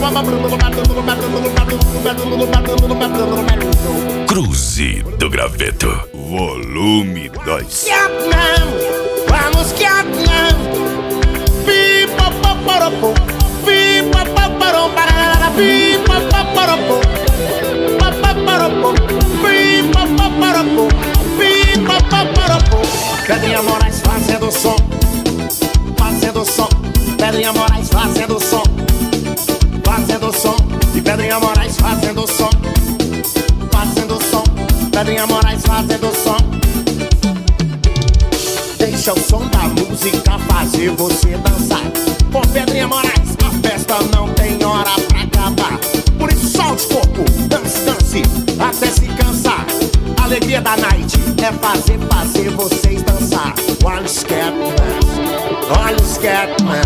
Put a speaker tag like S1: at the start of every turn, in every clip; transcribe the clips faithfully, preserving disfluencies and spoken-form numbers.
S1: Cruze do Graveto, volume dois.
S2: Vamos que Pedrinha Moraes fazendo som, fazendo som. Pedrinha Moraes fazendo som, fazendo som. E Pedrinha Moraes fazendo som, fazendo som. Pedrinha Moraes fazendo som. Deixa o som da música fazer você dançar. Com Pedrinha Moraes a festa não tem hora pra acabar. Por isso solte o corpo, dance, dance, até se cansar. A alegria da night é fazer, fazer vocês dançar. Olha o Scatman, olha o Scatman.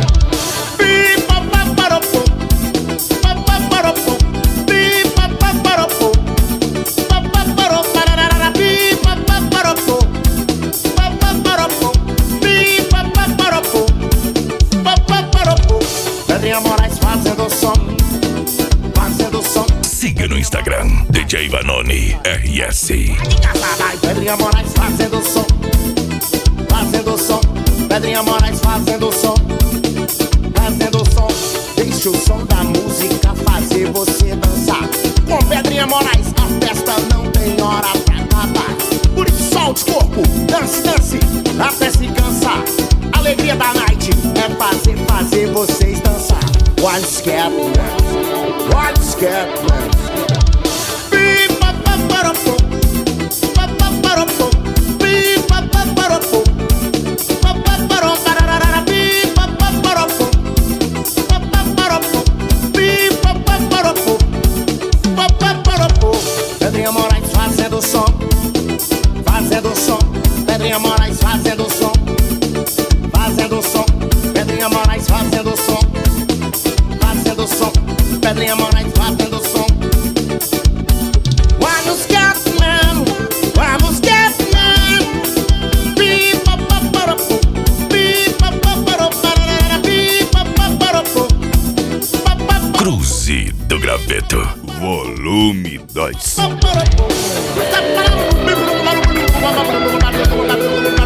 S2: Pedrinha Moraes fazendo som, fazendo som.
S1: Siga no Instagram, D J Vanoni R S.
S2: Pedrinha Moraes fazendo som, fazendo som. Pedrinha Moraes fazendo som, fazendo som. Deixa o som da música fazer você dançar. Com Pedrinha Moraes a festa não tem hora pra acabar. Por isso solte o corpo, dance, dance, até se cansar. A alegria da night é fazer, fazer vocês dançar. Olha o Scatman, olha o Scatman. Pedrinha Moraes fazendo som, fazendo som. Pedrinha Moraes fazendo som, fazendo som. Pedrinha Moraes fazendo som, fazendo som. Pedrinha Moraes fazendo som. Vamos Scatman, vamos Scatman.
S1: Cruze do Graveto, volume dois.